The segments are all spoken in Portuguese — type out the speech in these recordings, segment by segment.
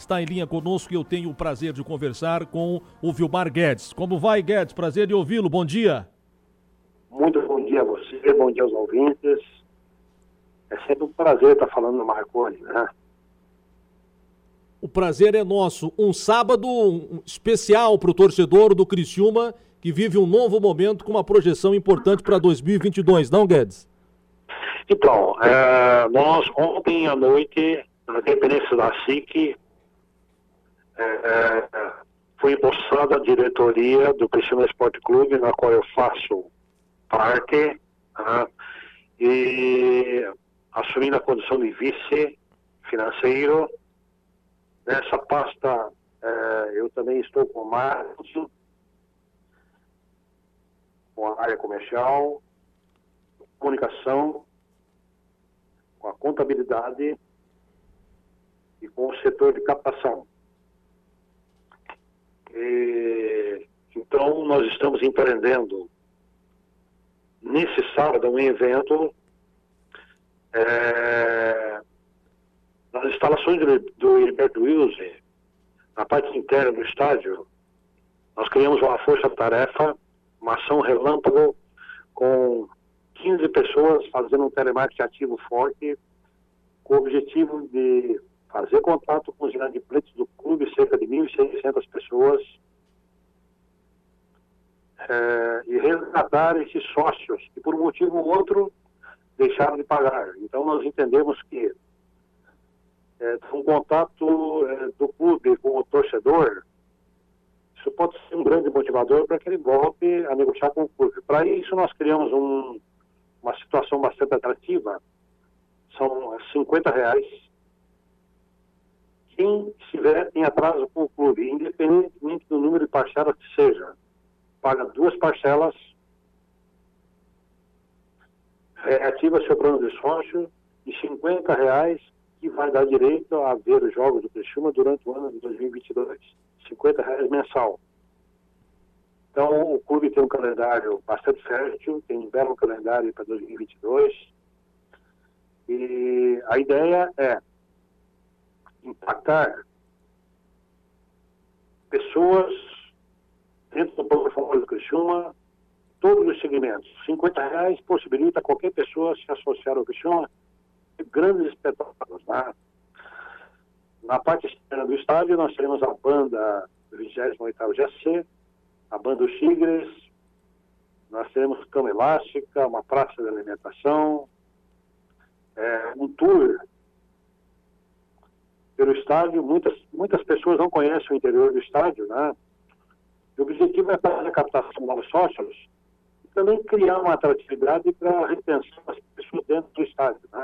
está em linha conosco e eu tenho o prazer de conversar com o Vilmar Guedes. Como vai, Guedes? Prazer de ouvi-lo. Bom dia. Muito bom dia a você, bom dia aos ouvintes. É sempre um prazer estar falando no Marconi, né? O prazer é nosso. Um sábado especial para o torcedor do Criciúma, que vive um novo momento com uma projeção importante para 2022, não, Guedes? Então, nós ontem à noite, na dependência da SIC, foi empossada a diretoria do Criciúma Esporte Clube, na qual eu faço parte, e assumindo a condição de vice financeiro. Nessa pasta, eu também estou com o marketing, com a área comercial, comunicação, com a contabilidade e com o setor de captação. Então, nós estamos empreendendo nesse sábado um evento nas instalações do Heriberto Wilson, na parte interna do estádio. Nós criamos uma força-tarefa, uma ação relâmpago, com 15 pessoas fazendo um telemarketing ativo forte, com o objetivo de fazer contato com os inadimplentes do clube, cerca de 1.600 pessoas, e resgatar esses sócios que, por um motivo ou outro, deixaram de pagar. Então, nós entendemos que um contato do clube com o torcedor, isso pode ser um grande motivador para que ele volte a negociar com o clube. Para isso, nós criamos uma situação bastante atrativa. São R$50. Quem estiver em atraso com o clube, independentemente do número de parcelas que seja, paga 2 parcelas, ativa seu plano de sócio, e R$50 que vai dar direito a ver os jogos do Criciúma durante o ano de 2022. R$50 mensal. Então, o clube tem um calendário bastante fértil, tem um belo calendário para 2022. E a ideia é impactar pessoas dentro do portfólio do Criciúma, todos os segmentos. R$50 possibilita qualquer pessoa se associar ao Criciúma. Grandes espetáculos, né? Na parte externa do estádio, nós teremos a banda do 28º GC, a banda dos Tigres, nós teremos cama elástica, uma praça de alimentação, um tour pelo estádio. Muitas pessoas não conhecem o interior do estádio, né? O objetivo é fazer a captação de novos sócios e também criar uma atratividade para a retenção das pessoas dentro do estádio, né?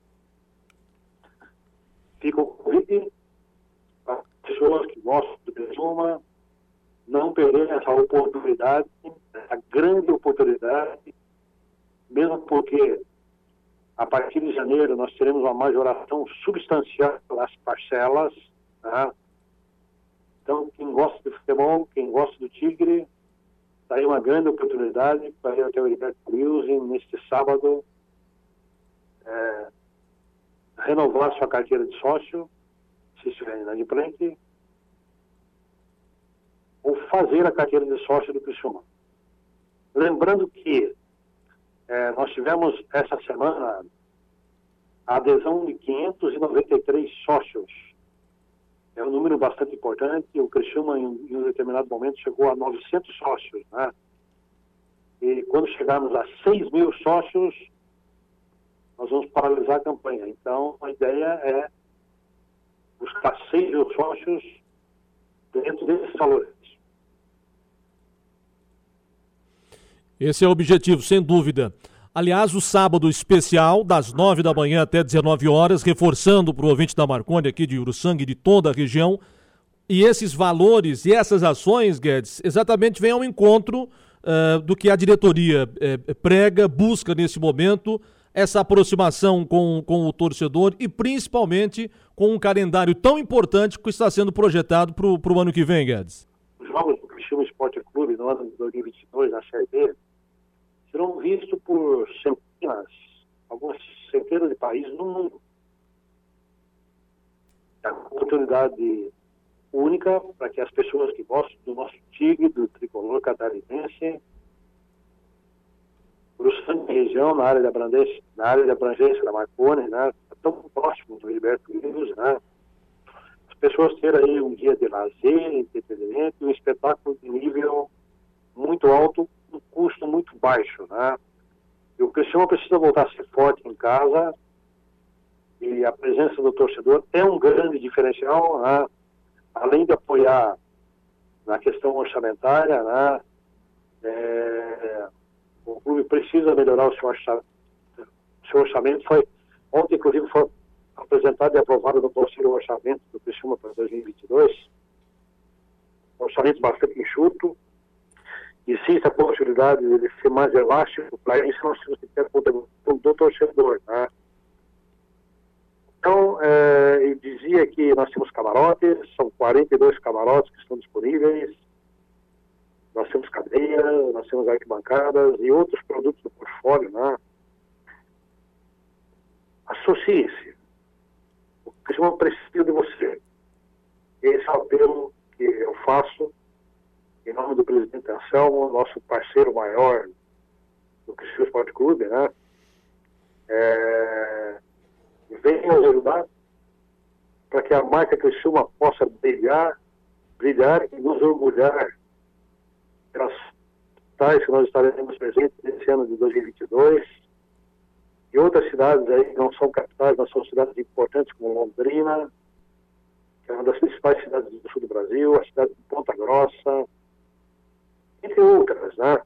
Fica o convite para pessoas que gostam do Criciúma não perderem essa oportunidade, essa grande oportunidade, mesmo porque a partir de janeiro nós teremos uma majoração substancial das parcelas, tá? Então, quem gosta de futebol, quem gosta do Tigre, está aí uma grande oportunidade para ir até o Heriberto Wilson neste sábado, renovar sua carteira de sócio, se estiver inadimplente, ou fazer a carteira de sócio do Criciúma. Lembrando que nós tivemos essa semana a adesão de 593 sócios. É um número bastante importante. O Criciúma, em um determinado momento, chegou a 900 sócios, né? E quando chegarmos a 6.000 sócios, nós vamos paralisar a campanha. Então, a ideia é buscar 6.000 sócios dentro desses valores. Esse é o objetivo, sem dúvida. Aliás, o sábado especial, das 9 da manhã até 19 horas, reforçando para o ouvinte da Marconi aqui de Uruçanga e de toda a região, e esses valores e essas ações, Guedes, exatamente vêm ao encontro do que a diretoria prega, busca nesse momento, essa aproximação com o torcedor e principalmente com um calendário tão importante que está sendo projetado para o ano que vem, Guedes. Os jogos do Criciúma Esporte Clube no ano de 2022, na Série B, serão vistos por algumas centenas de países no mundo. oportunidade única para que as pessoas que gostam do nosso Tigre, do tricolor catarinense, cruzando a região, na área de abrangência da Marconi, né, tão próximo do Gilberto Rios, né, as pessoas terem aí um dia de lazer, entretenimento e um espetáculo de nível muito alto, um custo muito baixo, né. E o Criciúma precisa voltar a ser forte em casa, e a presença do torcedor é um grande diferencial, né? Além de apoiar na questão orçamentária, né? O clube precisa melhorar o seu orçamento. Ontem, inclusive, foi apresentado e aprovado no Conselho o orçamento do Criciúma para 2022. Um orçamento bastante enxuto. Existe a possibilidade de ele ser mais elástico. Para isso, nós temos que ter a contribuição do torcedor, né? Então, ele dizia que nós temos camarotes, são 42 camarotes que estão disponíveis, nós temos cadeiras, nós temos arquibancadas e outros produtos do portfólio, né? Associe-se. O Criciúma precisa de você. Esse é o apelo que eu faço em nome do presidente Anselmo, nosso parceiro maior do Criciúma Esporte Clube, né? Venha nos ajudar para que a marca Criciúma possa brilhar e nos orgulhar pelas tais que nós estaremos presentes nesse ano de 2022 e outras cidades aí que não são capitais, mas são cidades importantes como Londrina, que é uma das principais cidades do sul do Brasil, a cidade de Ponta Grossa, entre outras, né?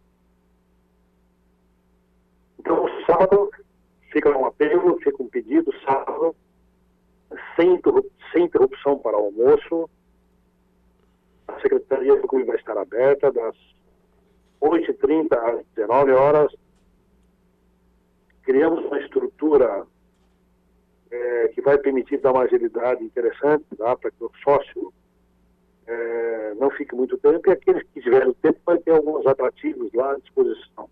Então, sábado, fica um apelo, fica um pedido, sábado, sem interrupção para o almoço. A Secretaria do Clube vai estar aberta das 8h30 às 19 horas. Criamos uma estrutura que vai permitir dar uma agilidade interessante, tá? Para que o sócio não fique muito tempo, e aqueles que tiverem o tempo vai ter alguns atrativos lá à disposição.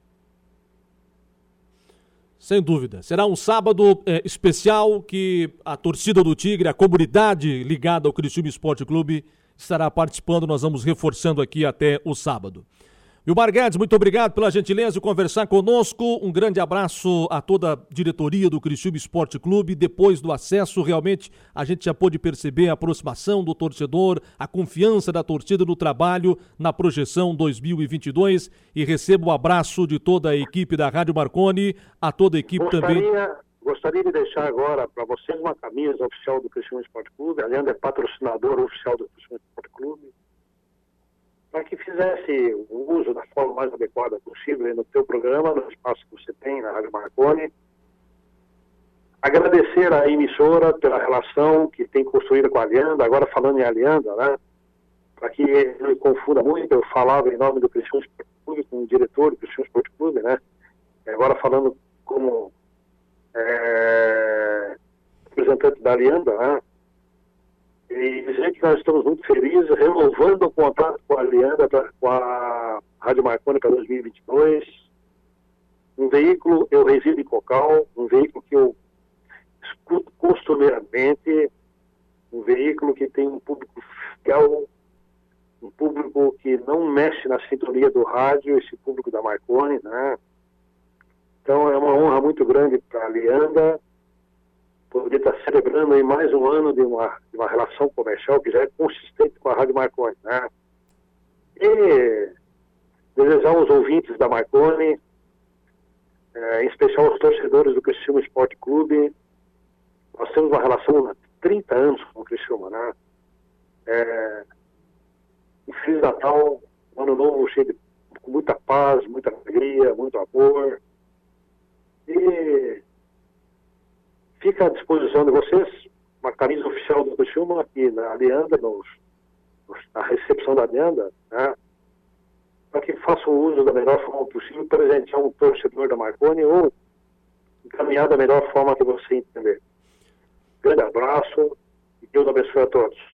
Sem dúvida. Será um sábado especial que a torcida do Tigre, a comunidade ligada ao Criciúma Esporte Clube estará participando. Nós vamos reforçando aqui até o sábado. Vilmar Guedes, muito obrigado pela gentileza de conversar conosco. Um grande abraço a toda a diretoria do Criciúma Esporte Clube. Depois do acesso, realmente, a gente já pôde perceber a aproximação do torcedor, a confiança da torcida no trabalho, na projeção 2022. E recebo o abraço de toda a equipe da Rádio Marconi, a toda a equipe também. Gostaria de deixar agora para vocês uma camisa oficial do Criciúma Esporte Clube. A Leandro é patrocinador oficial do Criciúma Esporte Clube. Para que fizesse o uso da forma mais adequada possível no teu programa, no espaço que você tem na Rádio Marconi. Agradecer à emissora pela relação que tem construída com a Alianda, agora falando em Alianda, né? Para que não me confunda muito, eu falava em nome do Criciúma Esporte Clube, como diretor do Criciúma Esporte Clube, né? Agora falando como representante da Alianda, né? E dizer que nós estamos muito felizes, renovando o contrato com a Alianda, com a Rádio Marconi para 2022. Um veículo, eu resido em Cocal, um veículo que eu escuto costumeiramente, um veículo que tem um público fiel, um público que não mexe na sintonia do rádio, esse público da Marconi, né? Então é uma honra muito grande para a Alianda poder estar celebrando aí mais um ano de uma relação comercial que já é consistente com a Rádio Marconi, né? E desejar aos ouvintes da Marconi, em especial aos torcedores do Criciúma Esporte Clube, nós temos uma relação há 30 anos com o Criciúma, né? Um Feliz Natal, um ano novo cheio com muita paz, muita alegria, muito amor. E fica à disposição de vocês uma camisa oficial do Criciúma aqui na Alianda, na recepção da Alianda, né? Para que façam uso da melhor forma possível, presentear um torcedor da Marconi ou encaminhar da melhor forma que você entender. Grande abraço e Deus abençoe a todos.